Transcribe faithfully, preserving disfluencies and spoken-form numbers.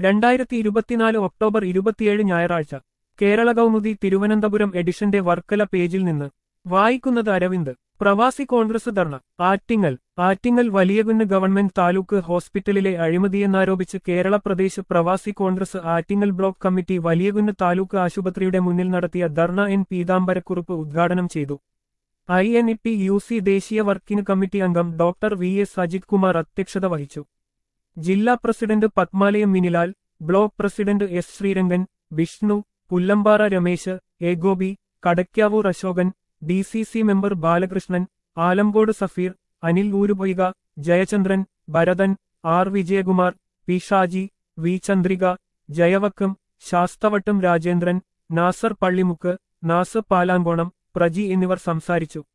രണ്ടായിരത്തി ഇരുപത്തിനാല് ഒക്ടോബർ ഇരുപത്തിയേഴ് ഞായറാഴ്ച കേരള കൗമുദി തിരുവനന്തപുരം എഡിഷന്റെ വർക്കല പേജിൽ നിന്ന് വായിക്കുന്നത് അരവിന്ദ്. പ്രവാസി കോൺഗ്രസ് ധർണ ആറ്റിങ്ങൽ. ആറ്റിങ്ങൽ വലിയകുന്ന് ഗവൺമെന്റ് താലൂക്ക് ഹോസ്പിറ്റലിലെ അഴിമതിയെന്നാരോപിച്ച് Kerala Pradesh Pravasi Congress Attingal block committee Valiyakunnu taluk ആശുപത്രിയുടെ മുന്നിൽ നടത്തിയ ധർണ എൻ പീതാംബരക്കുറുപ്പ് ഉദ്ഘാടനം ചെയ്തു. I N E P U C ദേശീയ വർക്കിംഗ് കമ്മിറ്റി അംഗം doctor V S Ajith Kumar അധ്യക്ഷത വഹിച്ചു. ജില്ലാ president Padmalayam Minilal, block president S Sreerangan, Vishnu, Pullampara Ramesh, A Gopi, Kadakkavoor Ashokan, D C C member Balakrishnan, Alamcode Safeer, Anil Oorupoika, Jayachandran, Bharathan, R Vijayakumar, P Shaji, V Chandrika, Jayavakkam, Sasthavattom Rajendran, Nasar Pallimukku, Nasar Palamkonam, Preji എന്നിവർ സംസാരിച്ചു.